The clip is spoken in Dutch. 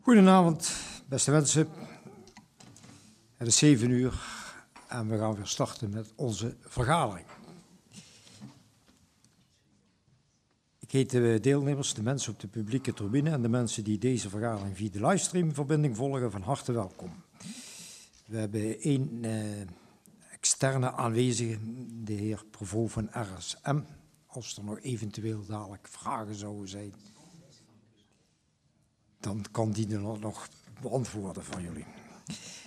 Goedenavond, beste mensen. Het is 7 uur en we gaan weer starten met onze vergadering. Ik heet de deelnemers, de mensen op de publieke tribune en de mensen die deze vergadering via de livestreamverbinding volgen van harte welkom. We hebben één externe aanwezige, de heer Provo van RSM. Als er nog eventueel dadelijk vragen zouden zijn, dan kan die er nog beantwoorden van jullie.